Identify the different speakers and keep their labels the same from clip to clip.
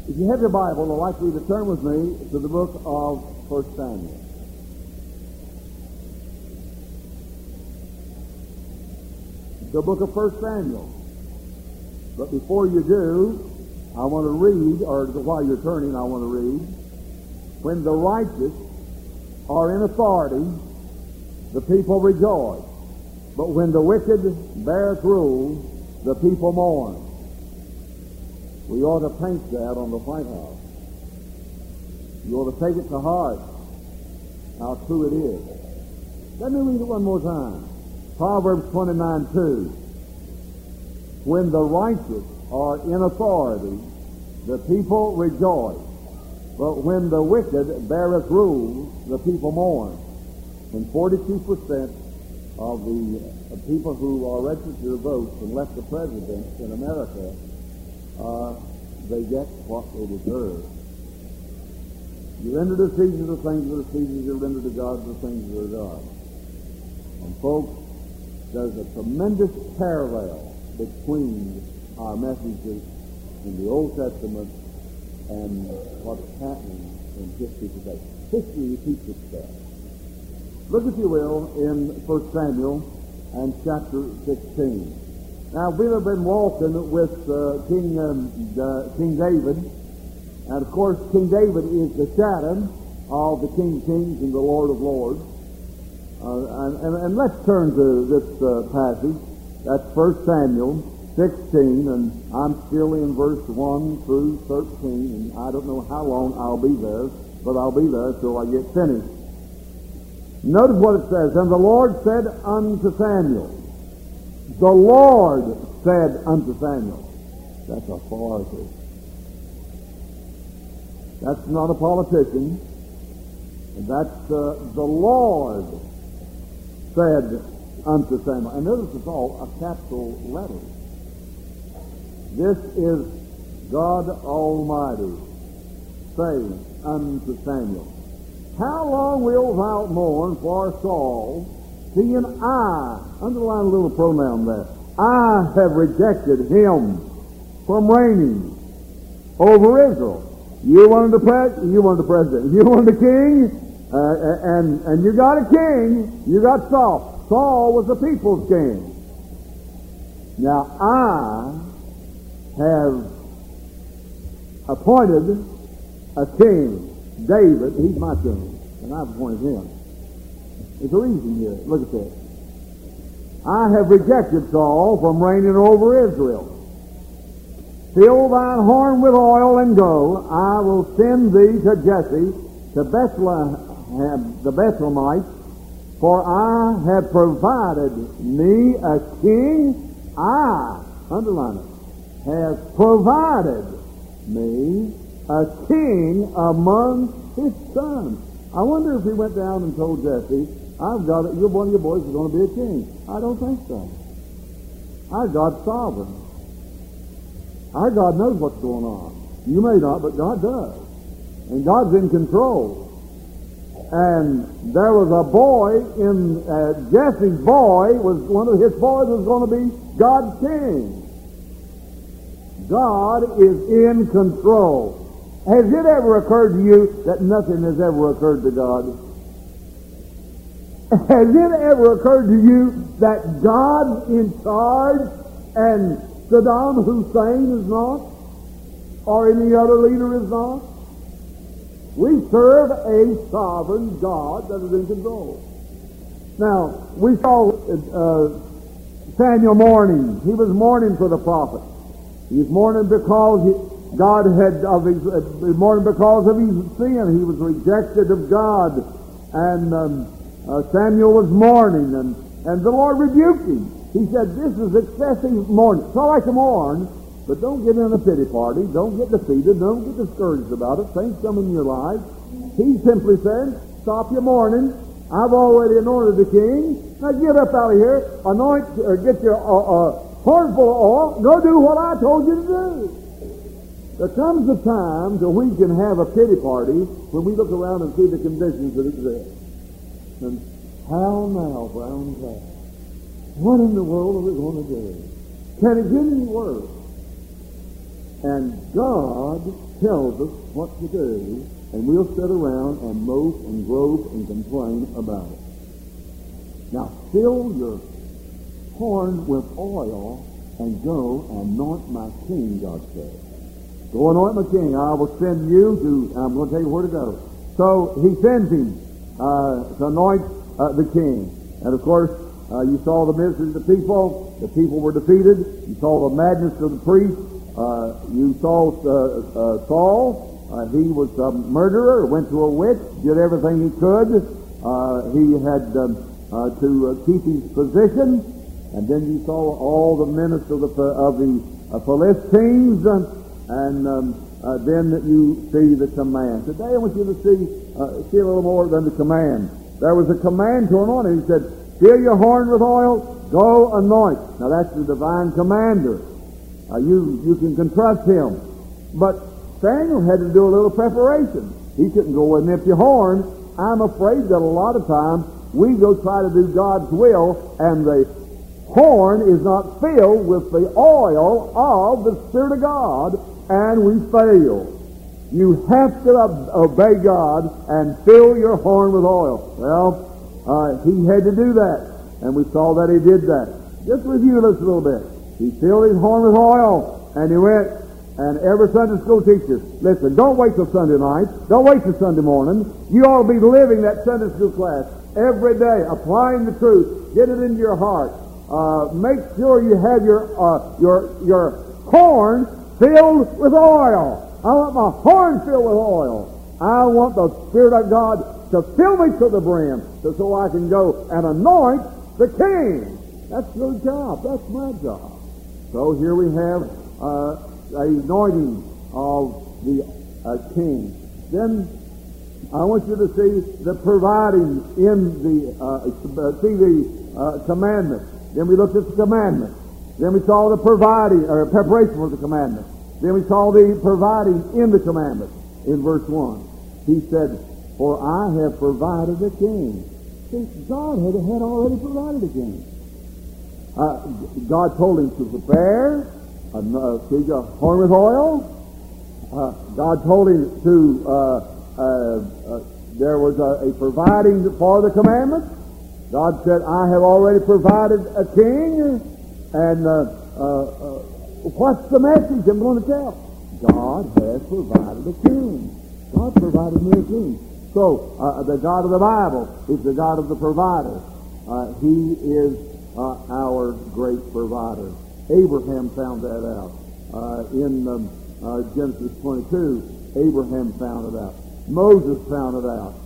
Speaker 1: If you have your Bible, I'd like for you to turn with me to the book of 1 Samuel. The book of 1 Samuel. But before you do, I want to read, or while you're turning, I want to read, when the righteous are in authority, the people rejoice. But when the wicked beareth rule, the people mourn. We ought to paint that on the White House. You ought to take it to heart how true it is. Let me read it one more time. Proverbs 29:2. When the righteous are in authority, the people rejoice. But when the wicked beareth rule, the people mourn. And 42% of the people who are registered to vote and elect the president in America, they get what they deserve. You render to Caesar the things that are Caesar, you render to God the things that are God. And folks, there's a tremendous parallel between our messages in the Old Testament and what's happening in history today. History repeats itself. Look, if you will, in 1 Samuel and chapter 16. Now, we have been walking with King David, and of course, King David is the shadow of the King of Kings and the Lord of Lords. And let's turn to this passage. That's 1 Samuel 16, and I'm still in verse 1 through 13, and I don't know how long I'll be there, but I'll be there till I get finished. Notice what it says. And the Lord said unto Samuel. The Lord said unto Samuel. That's authority. That's not a politician. That's the Lord said unto Samuel. And notice it's all a capital letter. This is God Almighty saying unto Samuel, how long wilt thou mourn for Saul, seeing I, underline a little pronoun there, I have rejected him from reigning over Israel. You wanted the president, you wanted a king, and you got a king, you got Saul. Saul was the people's king. Now I have appointed a king, David. He's my king, and I've appointed him. There's a reason here. Look at this. I have rejected Saul from reigning over Israel. Fill thine horn with oil and go. I will send thee to Jesse, to Bethlehem, the Bethlehemites, for I have provided me a king. I, underline it, has provided me a king among his sons. I wonder if he went down and told Jesse, I've got it, one of your boys is going to be a king. I don't think so. Our God's sovereign. Our God knows what's going on. You may not, but God does. And God's in control. And there was a boy in Jesse's boy, was one of his boys was going to be God's king. God is in control. Has it ever occurred to you that nothing has ever occurred to God? Has it ever occurred to you that God's in charge and Saddam Hussein is not? Or any other leader is not? We serve a sovereign God that is in control. Now, we saw Samuel mourning. He was mourning for the prophet. He was mourning because mourning because of his sin. He was rejected of God. And Samuel was mourning, and the Lord rebuked him. He said, this is excessive mourning. It's all right to mourn, but don't get in a pity party. Don't get defeated. Don't get discouraged about it. Things come in your life. He simply said, stop your mourning. I've already anointed the king. Now get up out of here, get your horn full of oil, go do what I told you to do. There comes a time till we can have a pity party when we look around and see the conditions that exist. And how now, brown cow? What in the world are we going to do? Can it get any worse? And God tells us what to do, and we'll sit around and mope and grope and complain about it. Now, fill your horn with oil and go anoint my king, God says. Go anoint my king. I will send you to, I'm going to tell you where to go. So he sends him to anoint the king. And of course, you saw the misery of the people. The people were defeated. You saw the madness of the priests. You saw Saul. He was a murderer, went to a witch, did everything he could. He had to keep his position. And then you saw all the ministers of the Philistines, and then you see the command. Today I want you to see a little more than the command. There was a command to anoint him. He said, fill your horn with oil, go anoint. Now that's the divine commander. You can trust him. But Samuel had to do a little preparation. He couldn't go with an empty horn. I'm afraid that a lot of times we go try to do God's will, and the horn is not filled with the oil of the Spirit of God, and we fail. You have to obey God and fill your horn with oil. Well, he had to do that, and we saw that he did that. Just review this a little bit. He filled his horn with oil, and he went, and every Sunday school teacher, listen, don't wait till Sunday night. Don't wait till Sunday morning. You ought to be living that Sunday school class every day, applying the truth. Get it into your heart. Make sure you have your horn filled with oil. I want my horn filled with oil. I want the Spirit of God to fill me to the brim so I can go and anoint the king. That's your job. That's my job. So here we have the anointing of the king. Then I want you to see the providing in the commandment. Then we looked at the commandment. Then we saw the providing, or preparation for the commandment. Then we saw the providing in the commandment. In verse 1, he said, for I have provided a king. See, God had already provided a king. God told him to prepare, fill your horn with oil. God told him to, there was a providing for the commandment. God said, I have already provided a king, and what's the message I'm going to tell? God has provided a king. God provided me a king. So, the God of the Bible is the God of the provider. He is our great provider. Abraham found that out. In Genesis 22, Abraham found it out. Moses found it out.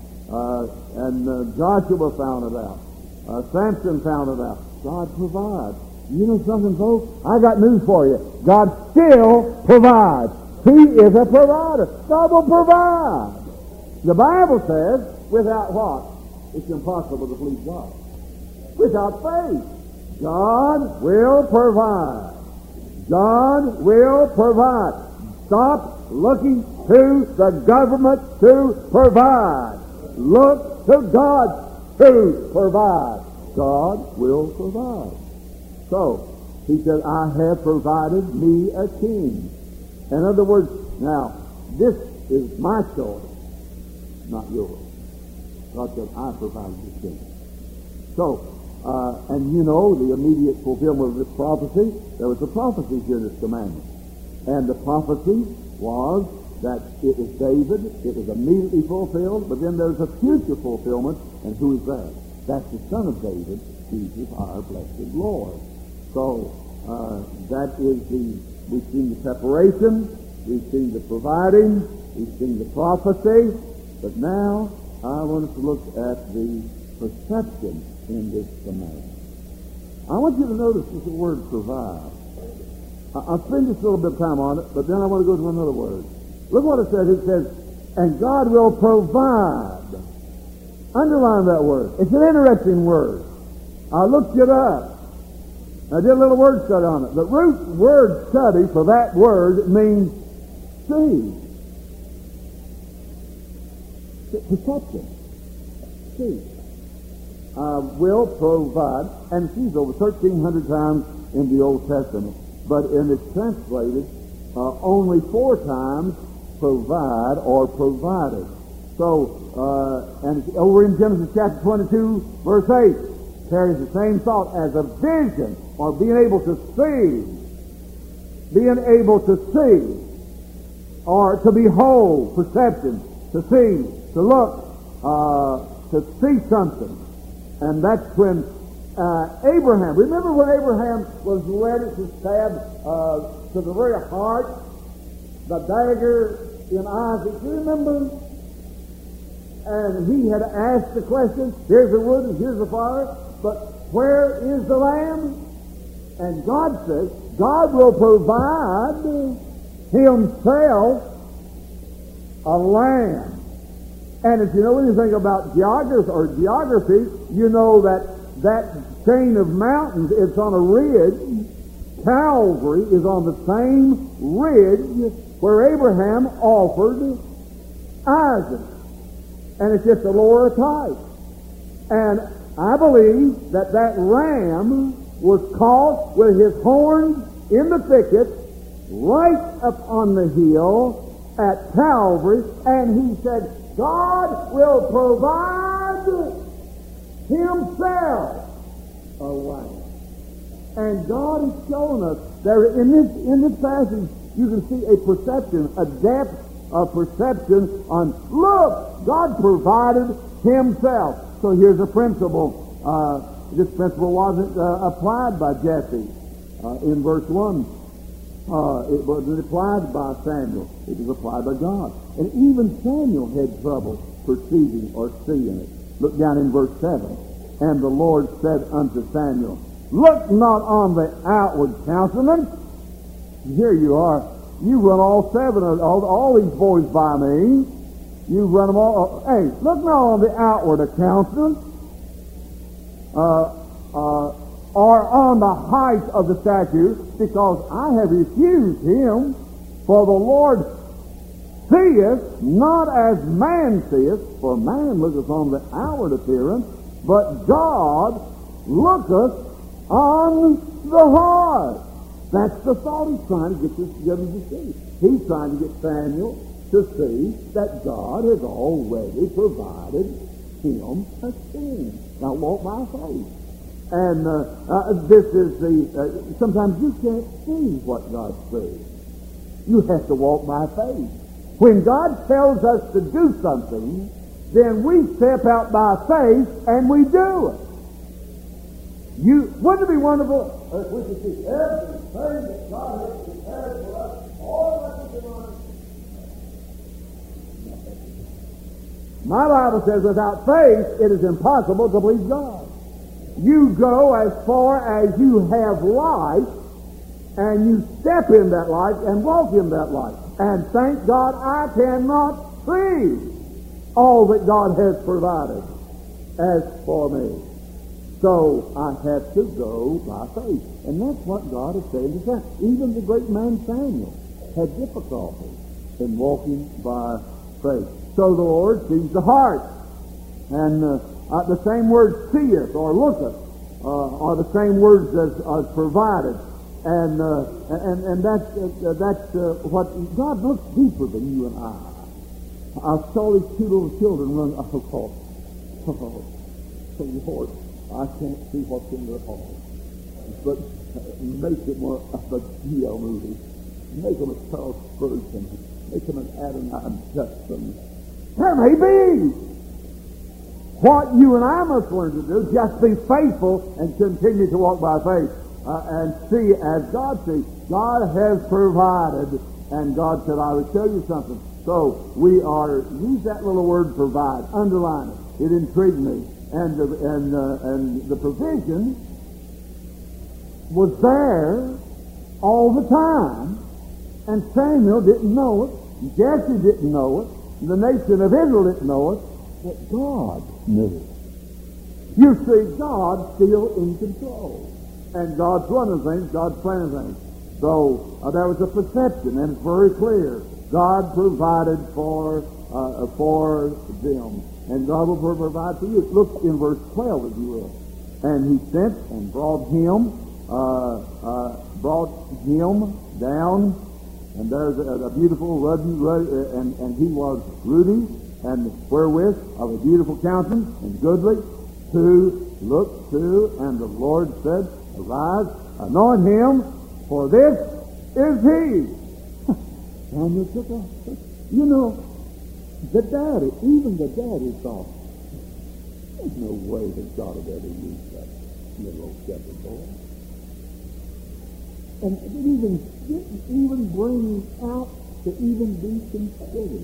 Speaker 1: And Joshua found it out. Samson found it out. God provides. You know something, folks? I got news for you. God still provides. He is a provider. God will provide. The Bible says, without what? It's impossible to please God. Without faith, God will provide. God will provide. Stop looking to the government to provide. Look to God to provide. God will provide. So, he said, I have provided me a king. In other words, now, this is my choice, not yours. God said, I provided the king. So, and you know, the immediate fulfillment of this prophecy, there was a prophecy here in this commandment. And the prophecy was that it was David, it was immediately fulfilled, but then there's a future fulfillment, and who is that? That's the son of David, Jesus, our blessed Lord. So, that is we've seen the preparation, we've seen the providing, we've seen the prophecy, but now I want us to look at the perception in this command. I want you to notice this word provide. I'll spend just a little bit of time on it, but then I want to go to another word. Look what it says. It says, and God will provide. Underline that word. It's an interesting word. I looked it up. I did a little word study on it. The root word study for that word means see. Perception. See. Will provide, and sees over 1,300 times in the Old Testament. But in it's translated, only 4 times provide or provided. So, and over in Genesis chapter 22, verse 8, carries the same thought as a vision, or being able to see, or to behold, perception, to see, to look, to see something. And that's when Abraham, remember when Abraham was ready to stab to the very heart the dagger in Isaac? Do you remember? And he had asked the question, here's the wood and here's the fire, but where is the lamb? And God says, God will provide himself a lamb. And if you know anything about geography, you know that chain of mountains, it's on a ridge. Calvary is on the same ridge where Abraham offered Isaac. And it's just a lower type. And I believe that ram was caught with his horns in the thicket right up on the hill at Calvary, and he said, God will provide himself a lamb. And God has shown us there in this passage you can see a perception, a depth of perception on, look, God provided himself. So here's a principle. This principle wasn't applied by Jesse in verse 1. It wasn't applied by Samuel. It was applied by God. And even Samuel had trouble perceiving or seeing it. Look down in verse 7. And the Lord said unto Samuel, look not on the outward countenance. Here you are. You run all 7 of all these boys by me. You run them all. Hey, look not on the outward countenance, or on the height of the statue, because I have refused him. For the Lord seeth not as man seeth, for man looketh on the outward appearance, but God looketh on the heart. That's the thought he's trying to get this together to see. He's trying to get Samuel to see that God has already provided him a king. Now walk by faith. And this is the, sometimes you can't see what God says. You have to walk by faith. When God tells us to do something, then we step out by faith and we do it. Wouldn't it be wonderful if we could see everything that God has prepared for us, all that we can. My Bible says without faith it is impossible to please God. You go as far as you have life, and you step in that life and walk in that life. And thank God I cannot see all that God has provided as for me. So I have to go by faith. And that's what God is saying to Samuel. Even the great man Samuel had difficulty in walking by faith. So the Lord sees the heart. And the same word seeth or looketh are the same words as provided. And that's what God looks deeper than you and I. I saw these 2 little children run. So Lord, I can't see what's in their heart. But make it more of a Geo movie. Make them a Charles Spurgeon. Make them an Adoniram Judson. There may be. What you and I must learn to do, just be faithful and continue to walk by faith and see as God sees. God has provided, and God said, I will tell you something. So we use that little word provide, underline it. It intrigued me. And the provision was there all the time, and Samuel didn't know it, Jesse didn't know it, the nation of Israel didn't know it, but God knew it. You see, God's still in control, and God's running things, God's planning things. So there was a perception, and it's very clear. God provided for them. And God will provide for you. Look in verse 12, if you will. And he sent and brought him down And there's a beautiful ruddy, and he was ruddy, and wherewith of a beautiful countenance and goodly to look to. And the Lord said, Arise, anoint him, for this is he. Samuel took off. You know, even the daddy thought, there's no way that God would ever use that little old shepherd boy. And it didn't even bring out to even be considered.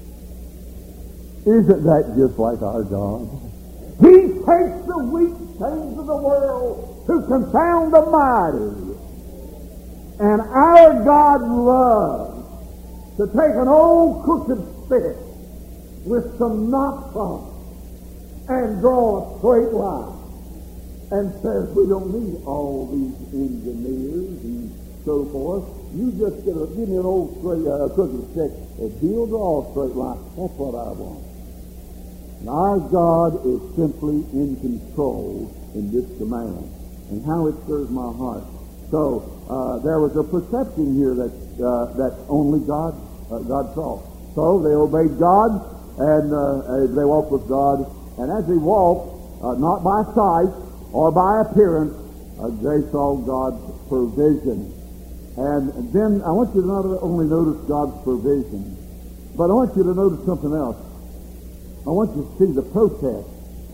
Speaker 1: Isn't that just like our God? He takes the weak things of the world to confound the mighty. And our God loves to take an old crooked stick with some knots on it and draw a straight line. And says, we don't need all these engineers and so forth. You just give me an old straight, crooked stick, and he'll draw a straight line. That's what I want. And our God is simply in control in this command, and how it stirs my heart. So there was a perception here that only God saw. So they obeyed God, and they walked with God. And as they walked, not by sight or by appearance, they saw God's provision. And then I want you to not only notice God's provision, but I want you to notice something else. I want you to see the protest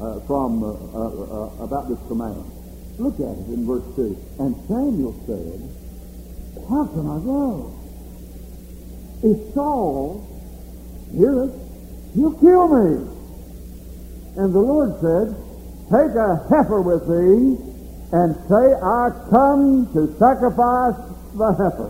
Speaker 1: about this command. Look at it in verse 2. And Samuel said, how can I go? If Saul heareth, he'll kill me. And the Lord said, take a heifer with thee, and say, I come to sacrifice the heifer.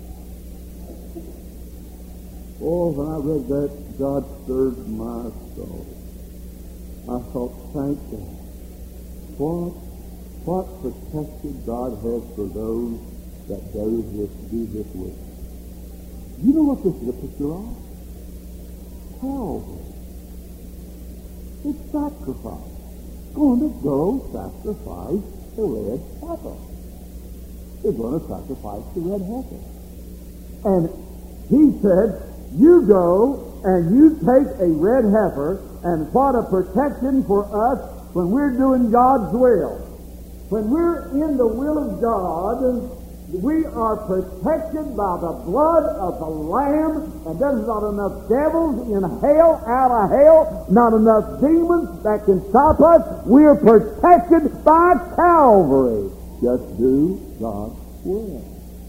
Speaker 1: Oh, when I read that, God stirred my soul. I thought, thank God. What protection God has for those that do this with. You know what this is a picture of? Calvary. It's sacrifice. Going to go sacrifice the red heifer. They're going to sacrifice the red heifer. And he said, you go and you take a red heifer, and what a protection for us when we're doing God's will. When we're in the will of God, we are protected by the blood of the Lamb, and there's not enough devils in hell, out of hell, not enough demons that can stop us. We're protected by Calvary. Just do God's will.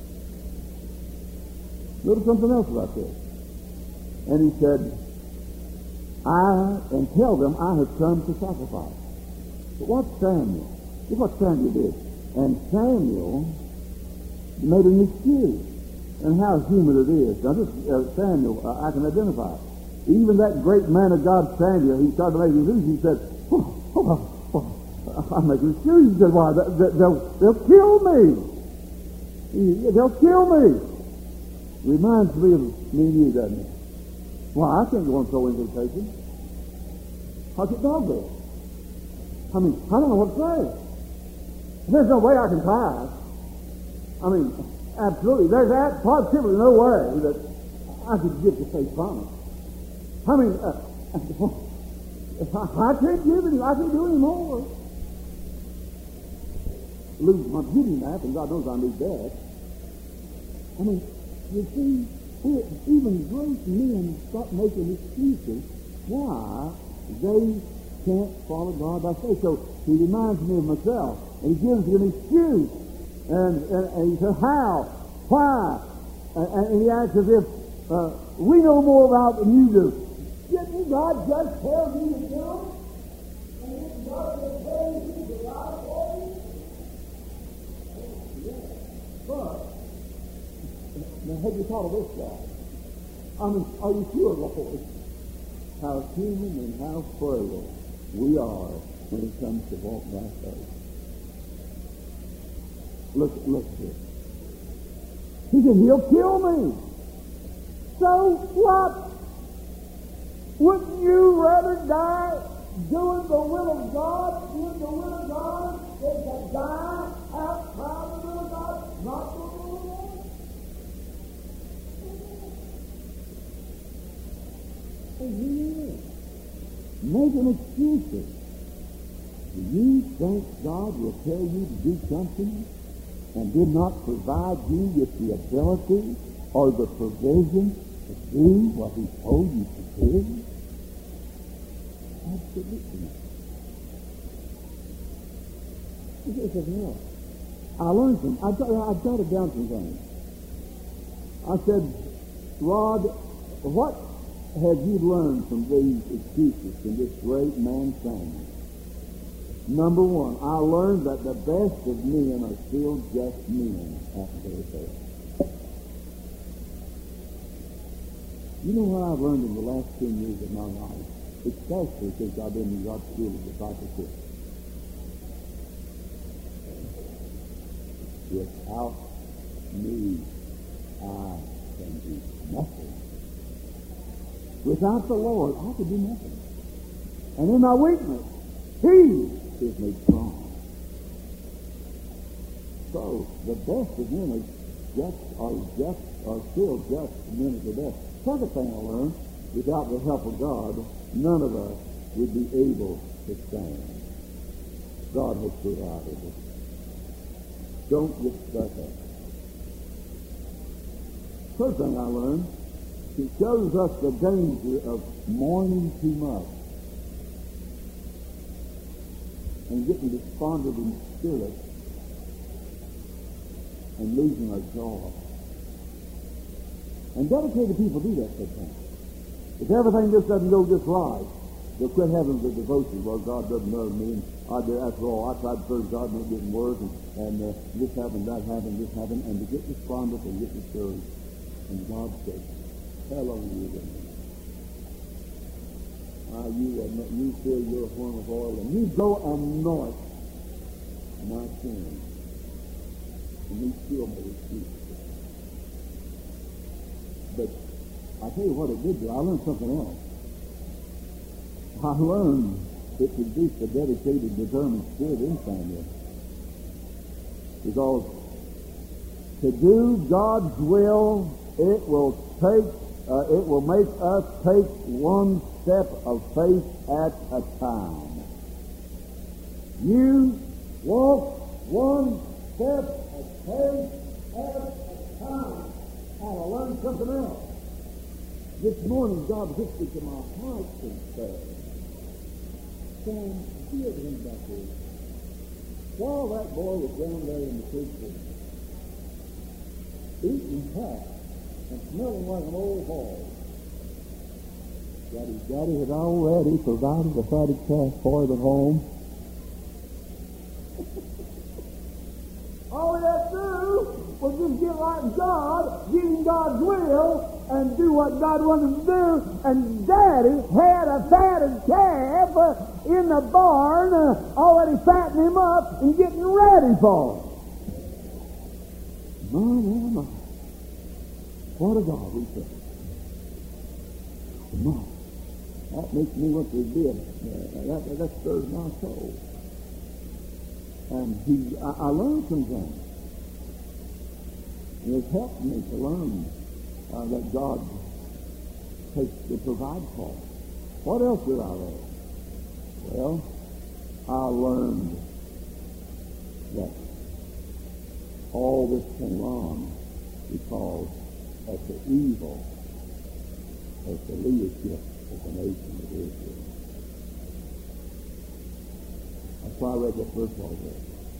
Speaker 1: Notice something else about this. And he said, and tell them I have come to sacrifice. But what's Samuel? Look what Samuel did. And Samuel made an excuse. And how human it is. Now this Samuel, I can identify. Even that great man of God, Samuel, he started making excuses. He said, I'm making excuses. He said, why, they'll kill me. They'll kill me. Reminds me of me and you, doesn't it? Why, I can't go on so invitation. How's it dog there? I mean, I don't know what to say. There's no way I can pass. I mean, absolutely. There's positively no way that I could give the faith promise. I mean, I can't give any. I can't do any more. Lose my beauty map, and God knows I need that. I mean, you see, even great men start making excuses why they can't follow God by faith. So he reminds me of myself, and he gives me an excuse. And he says, how? Why? And he acts as if we know more about than you do. Didn't God just tell you to do it? And didn't God just tell you to the right way? But, now have you thought of this guy? I mean, are you sure, Lord, how human and how frail we are when it comes to walk by faith? Look here. He said, he'll kill me. So what? Wouldn't you rather die doing the will of God, in the will of God, than to die outside the will of God, not the will of God? And he is. Making excuses. Do you think God will tell you to do something and did not provide you with the ability or the provision to do what he told you to do? Absolutely not. He says, no. I learned some. I jotted down some things. I said, Rod, what have you learned from these excuses from this great man's family? Number one, I learned that the best of men are still just men after their faith. You know what I've learned in the last 10 years of my life, especially since I've been in God's school of discipleship? Without me, I can do nothing. Without the Lord, I can do nothing. And in my weakness, He is made strong. So the best of men are still just men at the best. Second thing I learned, without the help of God, none of us would be able to stand. God has provided it. Don't get stuck up. Third thing I learned, it shows us the danger of mourning too much and getting despondent in spirit and losing our joy. And dedicated people do that sometimes. If everything just doesn't go just right, they'll quit having the devotion. Well, God doesn't know me, and after all, I tried to serve God and it didn't work, and this happened, that happened, this happened, and to get despondent and get discouraged. And God said, how long are you going to you fill your horn with oil, and you go anoint my sin, and you still may receive it. But I tell you what it did do. I learned something else. I learned it produced a dedicated, determined spirit inside me. Because to do God's will, it will make us take one step of faith at a time. You walk one step of faith at a time. And I learned something else. This morning, God whispered to my heart and said, Sam, see everything back there. While that boy was down there in the church eating pie and smelling like an old hog, Daddy had already provided a fatted calf for him at home. All we had to do was just get like God, get in God's will, and do what God wanted him to do. And Daddy had a fatted calf in the barn, already fattening him up and getting ready for him. My. What a God we serve. My. That makes me want to live. That stirs my soul. And I learned some things. And it's helped me to learn that God takes to provide for. What else did I learn? Well, I learned that all this came on because of the evil of the leadership of the nation of Israel. That's why I read that verse already.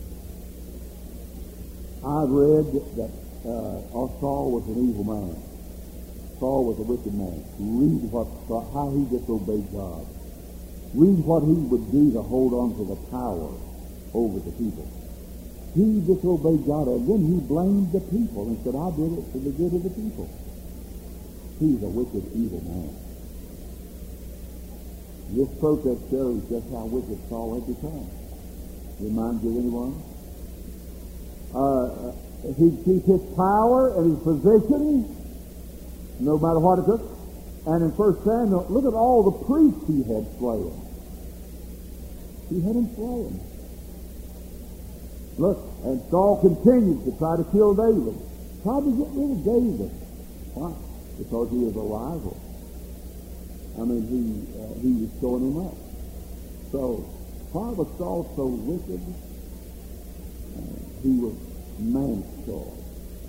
Speaker 1: I've read that Saul was an evil man. Saul was a wicked man. Read how he disobeyed God. Read what he would do to hold on to the power over the people. He disobeyed God, and then he blamed the people and said, I did it for the good of the people. He's a wicked, evil man. This protest shows just how wicked Saul had become. Reminds you of anyone? He'd keep his power and his position, no matter what it took. And in 1 Samuel, look at all the priests he had slain. He had him slain. Look, and Saul continued to try to kill David. Tried to get rid of David. Why? Because he was a rival. I mean, he was showing him up. So, why was Saul so wicked? He was man's choice.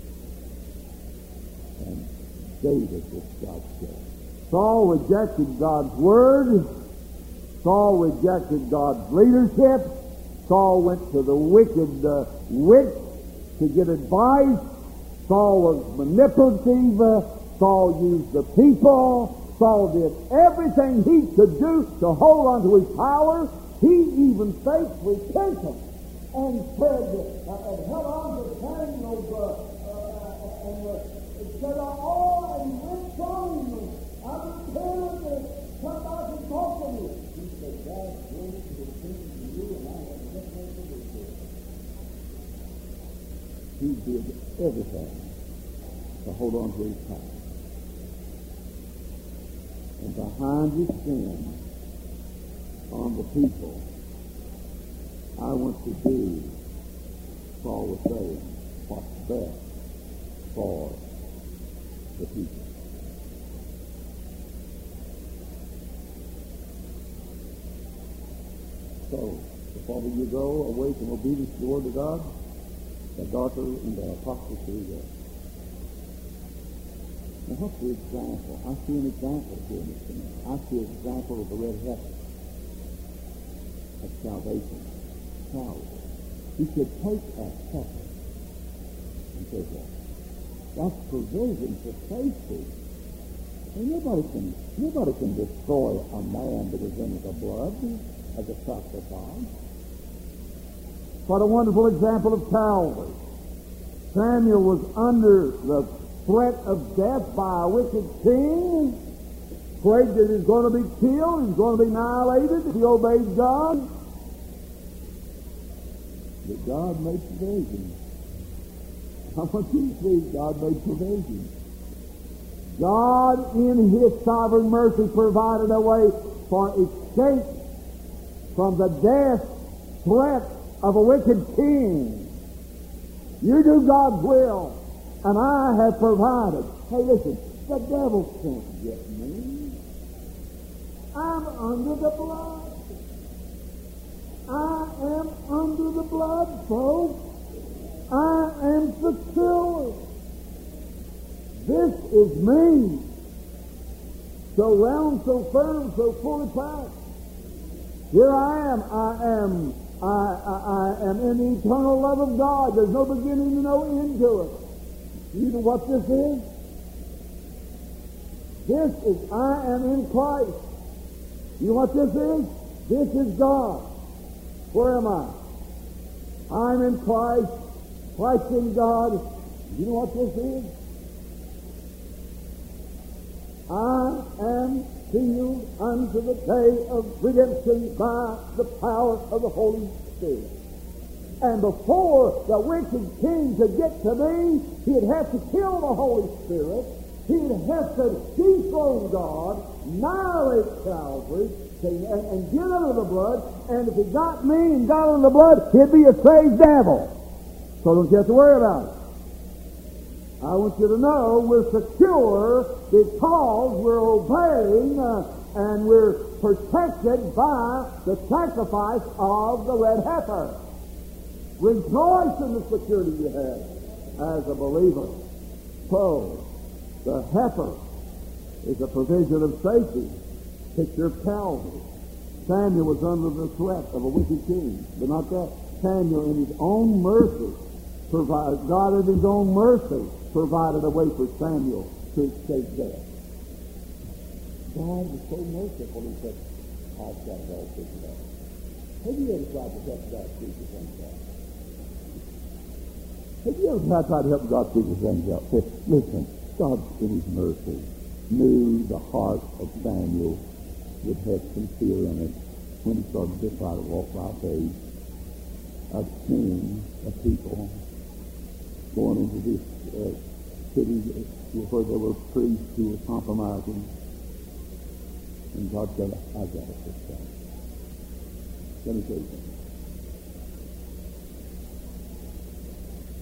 Speaker 1: And David was God's choice. Saul rejected God's word. Saul rejected God's leadership. Saul went to the wicked witch to get advice. Saul was manipulative. Saul used the people. Saul did everything he could do to hold on to his power. He even faked repentance and said, and held on to Samuel's, and said, oh, and went from him. I repented, come back and talk to me. He said, God's going to repent to you, and I have nothing to do with it. He did everything to hold on to his power. And behind his sin on the people, I want to do, Paul was saying, what's best for the people. So, the farther you go away from obedience to the Word of God, the darker into apostasy you go. Now, what's the example? I see an example here in this tonight. I see an example of the red heifer of salvation. Calvary. He said, take a heifer and take that. That's provision for safety. And nobody can destroy a man that is in the blood as a sacrifice. What a wonderful example of Calvary. Samuel was under the threat of death by a wicked king, afraid that he's going to be killed, he's going to be annihilated if he obeyed God. But God made provision. I want you to see God made provision. God, in His sovereign mercy, provided a way for escape from the death threat of a wicked king. You do God's will, and I have provided. Hey, listen, the devil can't get me. I'm under the blood. I am under the blood, folks. I am secure. This is me. So round, so firm, so fully packed. Here I am in the eternal love of God. There's no beginning and no end to it. You know what this is? This is I am in Christ. You know what this is? This is God. Where am I? I'm in Christ. Christ in God. You know what this is? I am sealed unto the day of redemption by the power of the Holy Spirit. And before the wicked king could get to me, he'd have to kill the Holy Spirit. He'd have to dethrone God, annihilate Calvary, and get under the blood. And if he got me and got under the blood, he'd be a saved devil. So don't you have to worry about it. I want you to know we're secure because we're obeying and we're protected by the sacrifice of the red heifer. Rejoice in the security you have as a believer. So, the heifer is a provision of safety. Picture of Calvary. Samuel was under the threat of a wicked king, but not that. Samuel, in his own mercy, provided, God in his own mercy, provided a way for Samuel to escape death. God was so merciful, he said, I've got it all figured out. Have you ever tried to help God figure things out? Have you ever tried to help God figure things out? Say, listen, God in his mercy knew the heart of Samuel would have some fear in it when he started to try to walk by faith of seeing a people going into this city where there were priests who were compromising. And God said, I've got to fix that. Let me tell you something.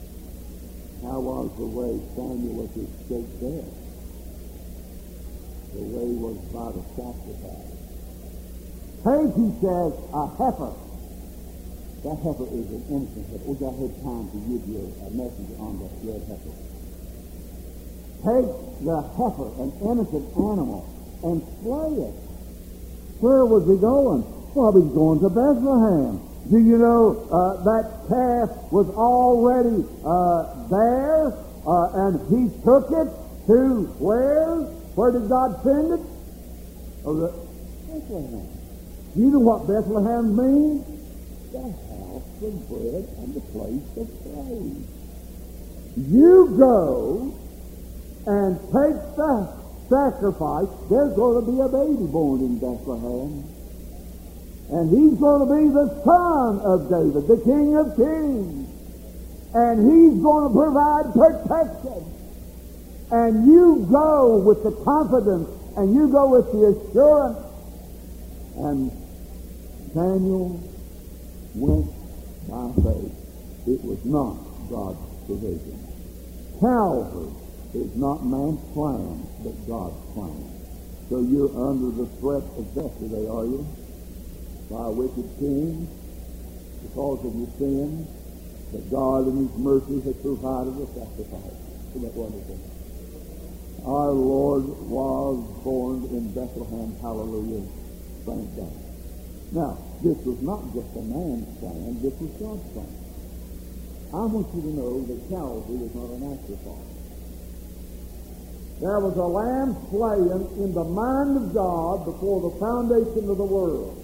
Speaker 1: How was the way Samuel was to escape death? the way was by the sacrifice. Take, he says, a heifer. That heifer is an innocent heifer. Wish I had time to give you a message on that red heifer. Take the heifer, an innocent animal, and slay it. Where was he going? Well, he was going to Bethlehem. Do you know that calf was already there, and he took it to where? Where did God send it? Bethlehem. You know what Bethlehem means? The house of bread and the place of praise. You go and take the sacrifice. There's going to be a baby born in Bethlehem. And he's going to be the son of David, the King of Kings. And he's going to provide protection. And you go with the confidence, and you go with the assurance. And Samuel went by faith. It was not God's provision. Calvary is not man's plan, but God's plan. So you're under the threat of death today, are you? By a wicked king, because of your sin, but God in His mercy has provided a sacrifice. Isn't that wonderful? Our Lord was born in Bethlehem. Hallelujah. Thank God. Now, this was not just a man's plan, this was God's plan. I want you to know that Calvary was not an afterthought. There was a lamb slain in the mind of God before the foundation of the world.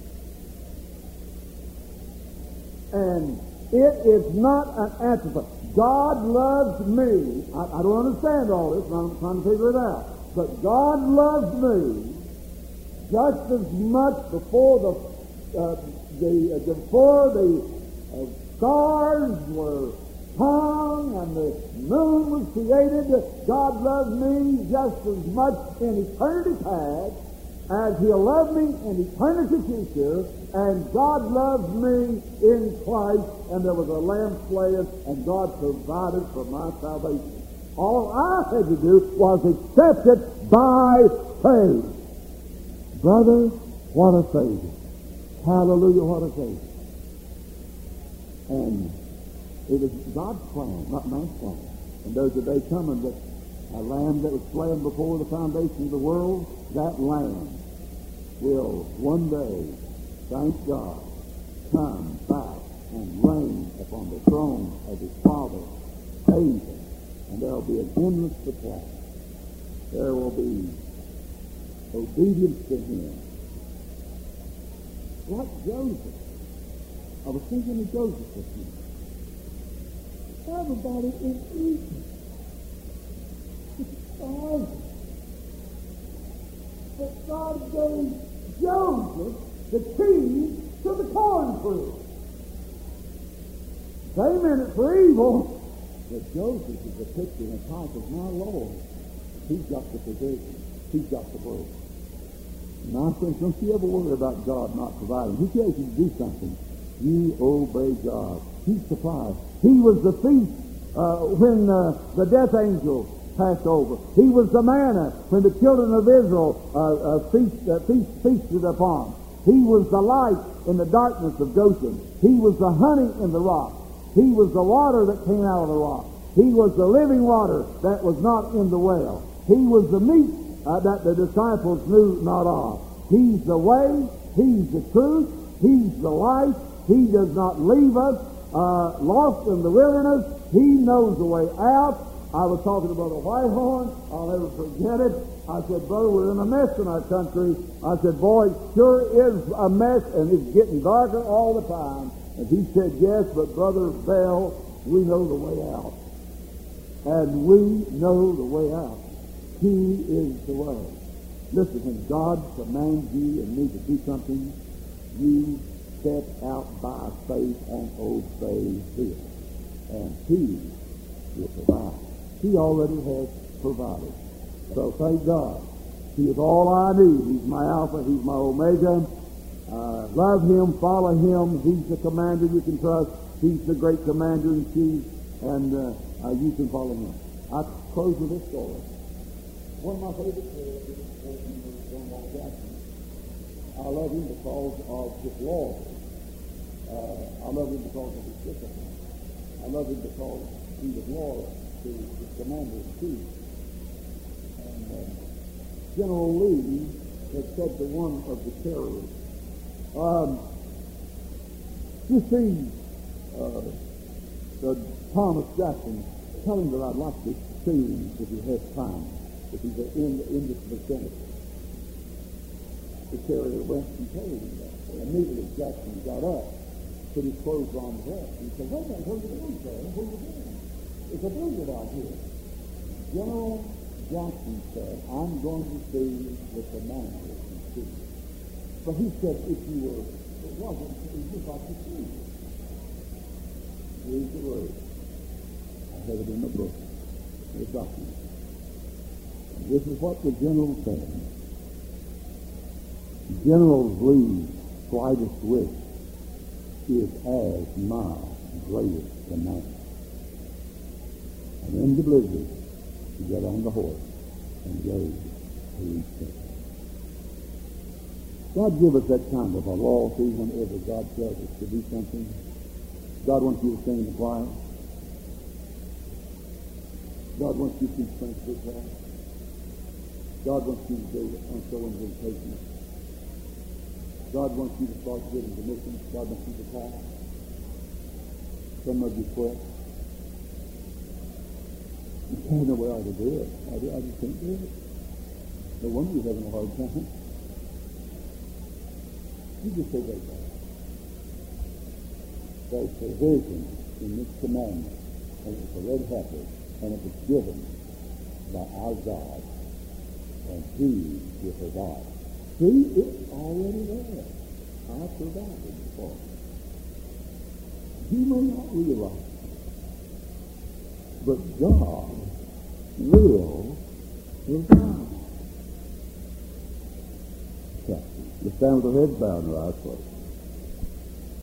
Speaker 1: And it is not an afterthought. God loves me. I don't understand all this, but I'm trying to figure it out. But God loves me just as much before the stars were hung and the moon was created. God loves me just as much in eternity past as He'll love me in eternity future. And God loves me in Christ, and there was a lamb slain, and God provided for my salvation. All I had to do was accept it by faith. Brother, what a Savior. Hallelujah, what a Savior. And it was God's plan, not man's plan. And there's a day coming that a lamb that was slain before the foundation of the world, that lamb will one day, thank God, come back and reign upon the throne of His Father, David. And there will be an endless supply. There will be obedience to Him. Like Joseph. I was thinking of Joseph this morning. Everybody is eating. It's starving. But God gave Joseph the keys to the cornfield. They meant it for evil. But Joseph is a picture and a type of my Lord. He's got the provision. He's got the bread. And I think, don't you ever worry about God not providing. He tells you to do something. You obey God. He supplies. He was the feast when the death angel passed over. He was the manna when the children of Israel feasted upon. He was the light in the darkness of Goshen. He was the honey in the rock. He was the water that came out of the rock. He was the living water that was not in the well. He was the meat that the disciples knew not of. He's the way. He's the truth. He's the life. He does not leave us lost in the wilderness. He knows the way out. I was talking to Brother Whitehorn. I'll never forget it. I said, brother, we're in a mess in our country. I said, boy, it sure is a mess, and it's getting darker all the time. And he said, yes, but Brother Bell, we know the way out. And we know the way out. He is the way. Listen, when God commands you and me to do something, you step out by faith and obey Him. And He will provide. He already has provided. So thank God. He is all I need. He's my Alpha. He's my Omega. Love Him. Follow Him. He's the commander you can trust. He's the great commander-in-chief. And you can follow Him. I close with this story. One of my favorite stories. I love him because of his loyalty. I love him because of his discipline. I love him because he was loyal to his commander-in-chief. And General Lee had said to one of the terrorists, you see, Thomas Jackson, tell him that I'd like to see him if he has time, if he's in this vicinity. The carrier went and told him that. Immediately Jackson got up, put his clothes on the desk, and said, wait a minute, who's the doing, sir? Who's the doing? It's a blizzard out here. General Jackson said, I'm going to see the commander-in-chief. But he said, if you were, it wasn't, it's just like to see you. Here's the word. I have it in the book. It's documented. And this is what the general said. General Lee's slightest wish is as my greatest command. And in the blizzard, he got on the horse and rode to each other. God give us that kind of a loyalty whenever God tells us to do something. God wants you to sing in the choir. God wants you to teach French class. God wants you to go on sowing invitation. God wants you to start giving to missions. God wants you to call. Some of you quit. You can't know where I to do it. I just can't do it. No wonder you're having a hard time. You just say that. There's provision in this commandment, and it's a red heifer, and it was given by our God, and He will provide. See, it's already there. I provided for it. You may not realize it, but God will provide. Okay. Let's stand with our heads bowed and our eyes closed.